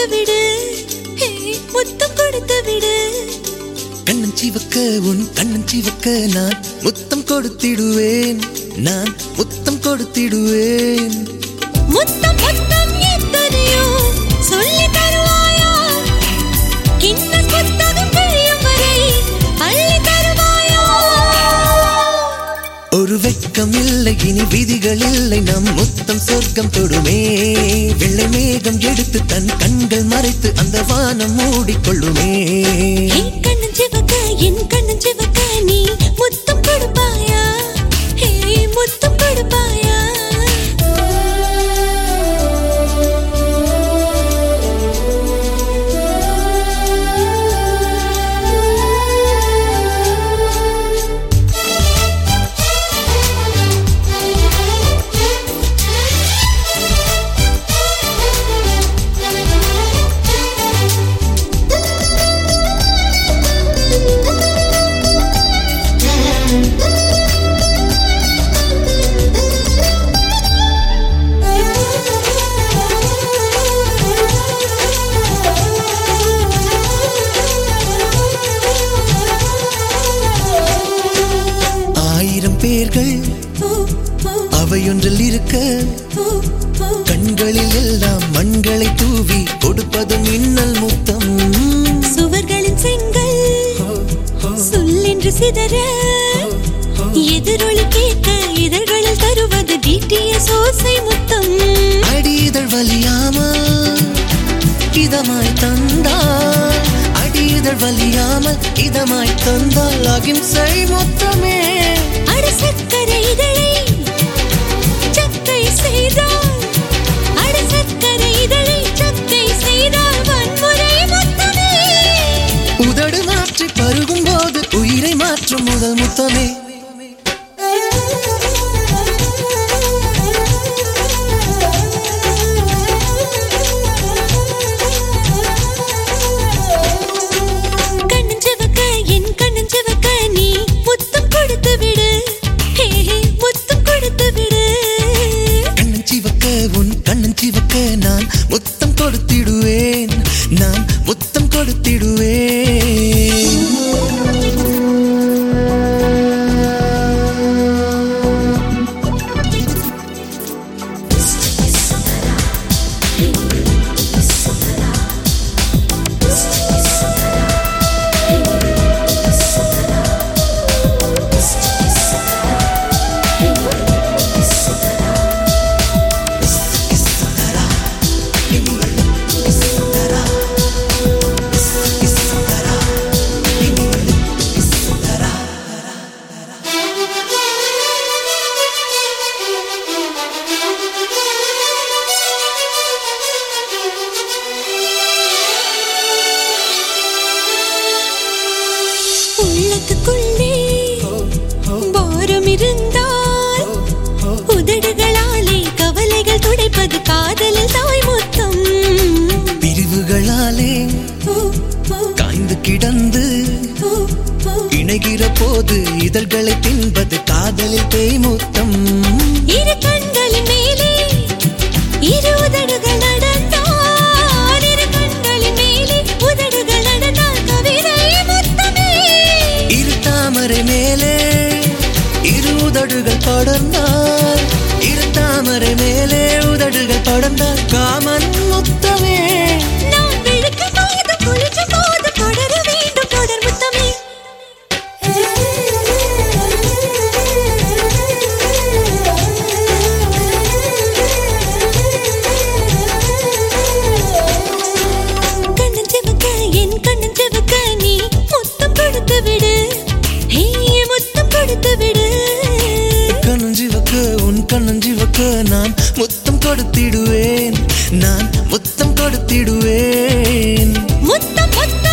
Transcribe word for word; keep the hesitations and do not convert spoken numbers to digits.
விடு முத்தம் கொடுத்து விடு கண்ணன் சிவக்க உன் கண்ணன் சிவக்க நான் முத்தம் கொடுத்திடுவேன் நான் முத்தம் கொடுத்திடுவேன் முத்தம் முத்தம் எத்தனையோ சொல்லி தருவாயா கிண்ண புத்தகம் பிரியும் வரை அள்ளி தருவாயா ஒரு வெட்கம் இல்லை இனி விதிகள் இல்லை நம் முத்தம் சொர்க்கம் தொடுமே வெள்ளை மேகம் எடுத்து தன் கண்கள் மறைத்து அந்த வானம் மூடிக்கொள்ளுமே கண்ணன் சிவக்க என் கண்ணன் சிவக்க நீ முத்தம் கொடுப்பாயா ஹே முத்தம் கொடுப்பாயா பேர்கள் அவையொன்றில் இருக்க கண்களில் எல்லாம் மண்களை தூவி கொடுப்பது மின்னல் முத்தம் சுவர்களின் செங்கல் சொல்லென்று சிதற எதிரொலி கேட்க இதழ்களில் தருவது டிடிஎஸ் ஓசை முத்தம் அடி இதழ் வலியாமல் இதமாய் தந்தால் அடி இதழ் வலியாமல் இதமாய் தந்தால் அகிம்சை மொத்தமே அட சக்கரை இதழை சக்கை செய்தால் அட சக்கரை இதழை சக்கை செய்தால் வன்முறை மொத்தமே உதடு மாற்றி பருகும் போது உயிரை மாற்றும் முதல் முத்தமே கண்ணன் சிவக்க நான் முத்தம் கொடுத்திடுவேன் நான் முத்தம் கொடுத்திடுவேன் உள்ளத்துக்குள்ளே பாரம் இருந்தால் உதடுகளாலே கவலைகள் துடைப்பது காதலில் தாய் முத்தம் பிரிவுகளாலே காய்ந்து கிடந்து இணைகிற போது இதழ்களை தின்பது காதலில் தேய் முத்தம் இரு கண்களின் மேலே இரு உதடுகள் நடந்தால் இரு கண்களின் மேலே உதடுகள் நடந்தால் கவிதை முத்தமே இரு தாமரை மேலே இரு உதடுகள் படர்ந்தால் இரு தாமரை மேலே உதடுகள் படர்ந்தால் காமன் முத்தமே நான் விழுக்கும் போது குளிக்கும் போது தொடர வேண்டும் தொடர் முத்தமே கண்ணன் சிவக்க என் கண்ணன் சிவக்க நீ முத்தம் கொடுத்து விடு ஹே முத்தம் கொடுத்து விடு கண்ணன் சிவக்க உன் கண்ணன் சிவக்க நான் முத்தம் கொடுத்திடுவேன் நான் முத்தம் கொடுத்திடுவேன் முத்தம் முத்தம்